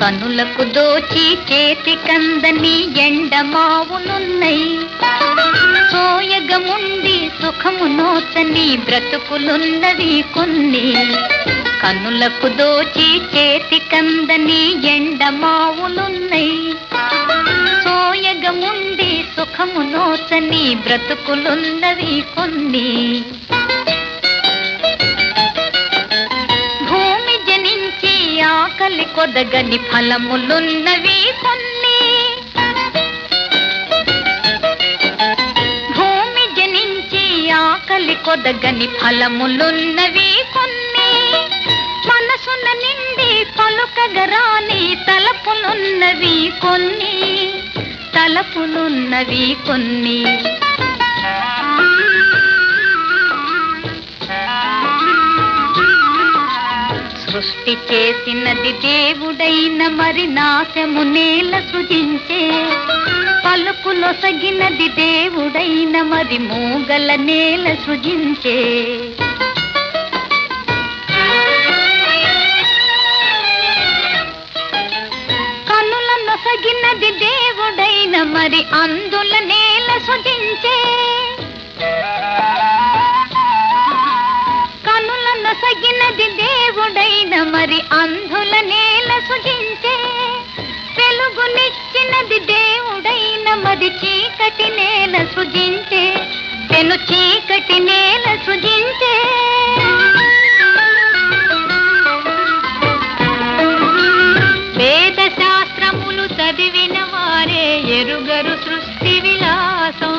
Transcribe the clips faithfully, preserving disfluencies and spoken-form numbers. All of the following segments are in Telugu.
కనులకు దోచి చేతి కందని ఎండమావులున్నై, సోయగముండి సుఖము నోచని బ్రతుకులున్నవి కొన్ని. కనులకు దోచి చేతి కందని ఎండమావులున్నై, సోయగముండి సుఖము నోచని బ్రతుకులున్నవి కొన్ని. భూమి జనించి ఆకలి కొదగని ఫలములున్నవి కొన్ని. భూమి జనించి ఆకలి కొదగని ఫలములున్నవి కొన్ని. మనసున నిండి పలుకగరాని తలపులున్నవి కొన్ని, తలపులున్నవి కొన్ని. సృష్టి చేసినది దేవుడైన మరి నాశము నేల సృజించే, పలుకులొసగినది దేవుడైన మరి మూగల నేల సృజించే. కనులనొసగినది దేవుడైన మరి అందుల నేల సృజించే. కనులనొసగినది దేవుడైన మరి అందుల నేల సృజించే. వెలుగునిచ్చినది దేవుడైన మరి చీకటి నేల సృజించే, పెను చీకటి నేల సృజించే. వేద శాస్త్రములు చదివిన వారే ఎరుగరు సృష్టి విలాసం.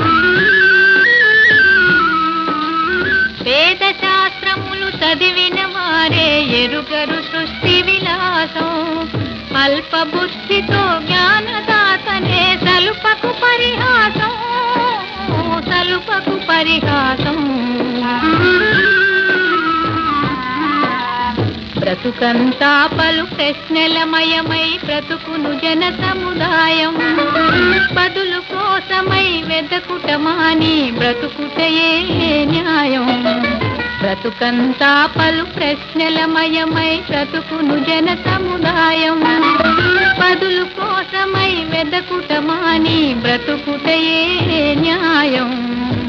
వేద శాస్త్రములు చదివిన వారే ఎరుగరు సృష్టి విలాసం. అల్ప బుద్ధితో జ్ఞానదాతనే సలుపకు పరిహాసం, సలుపకు పరిహాసం. బ్రతుకంతా పలు ప్రశ్నలమయమై బ్రతుకును జన సముదాయం. బదులు కోసమై వెదకుటమాని బ్రతుకుటయే న్యాయం. బ్రతుకంతా పలు ప్రశ్నలమయమై బ్రతుకును జన సముదాయం. బదులు కోసమై వెదకుటమాని బ్రతుకుటయే న్యాయం.